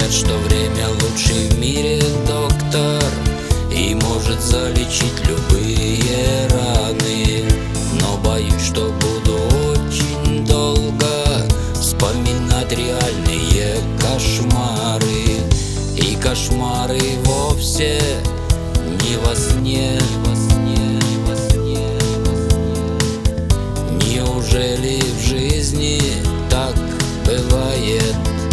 Говорят, что время лучший в мире доктор и может залечить любые раны. Но боюсь, что буду очень долго вспоминать реальные кошмары. И кошмары вовсе не во сне. Неужели в жизни так бывает,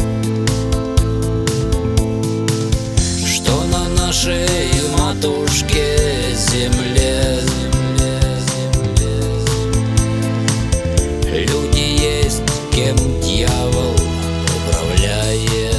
что на нашей матушке земле люди есть, кем дьявол управляет?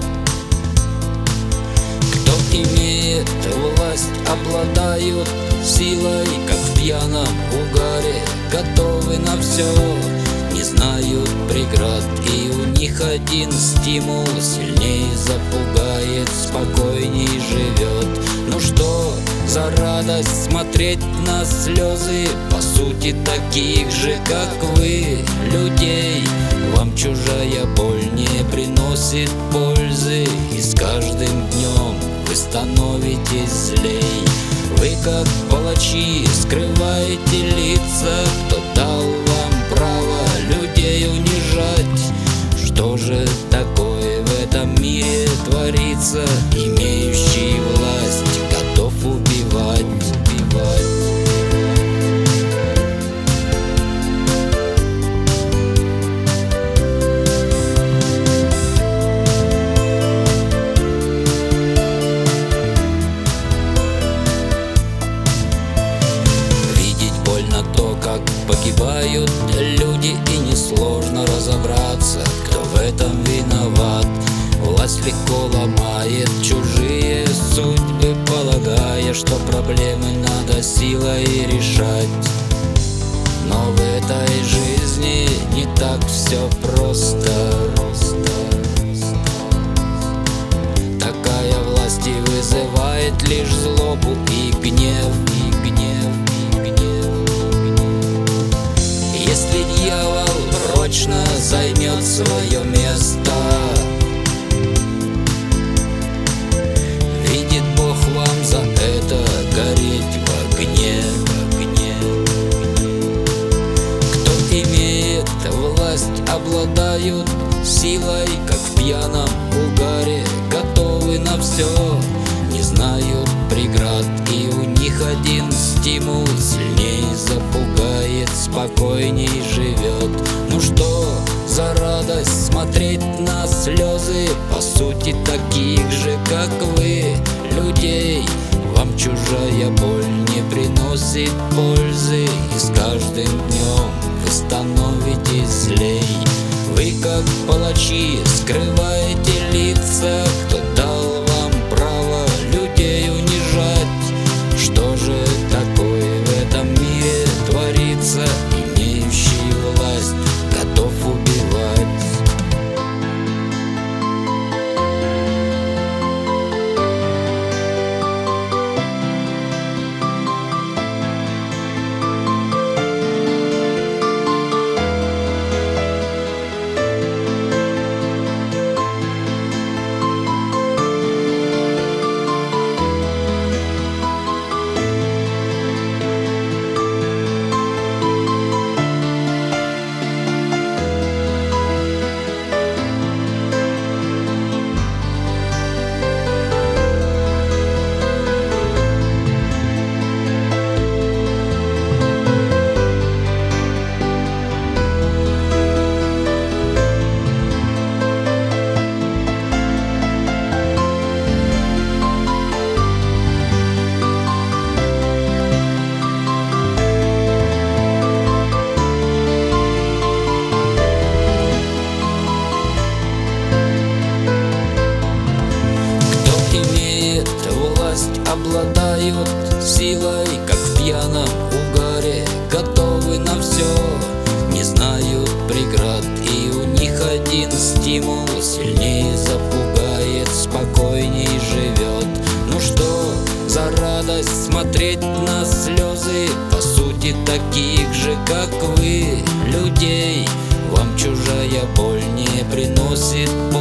Кто имеет власть, обладают силой, как в пьяном угаре, готовы на все, не знают преград, и у них один стимул сильней запугает, спокойней живет. Ну что за радость смотреть на слезы, по сути таких же, как вы, людей. Вам чужая боль не приносит пользы, и с каждым днем вы становитесь злей. Вы, как палачи, скрываете лица. Кто дал вам право людей унижать? Что же такое в этом мире творится? Имеющий власть готов убивать. Как погибают люди, и несложно разобраться, кто в этом виноват. Власть легко ломает чужие судьбы, полагая, что проблемы надо силой решать. Но в этой жизни не так все просто. Такая власть и вызывает лишь злобу и гнев. Если дьявол прочно займет свое место, видит Бог, вам за это гореть в огне. Кто имеет власть, обладают силой, как в пьяном угаре, готовы на все, не знают преград, и у них один стимул сильней запугает, спокойней живет. Ну что за радость смотреть на слезы, по сути таких же, как вы, людей. Вам чужая боль не приносит пользы, и с каждым днем вы становитесь злей. Вы, как палачи, скрываете лица. Кто дал вам право людей унижать? Что же такое в этом мире творится? Имеющий власть готов убивать. Обладают силой, как в пьяном угаре, готовы на все, не знают преград, и у них один стимул сильнее запугает, спокойней живет. Ну что за радость смотреть на слезы, по сути таких же, как вы, людей. Вам чужая боль не приносит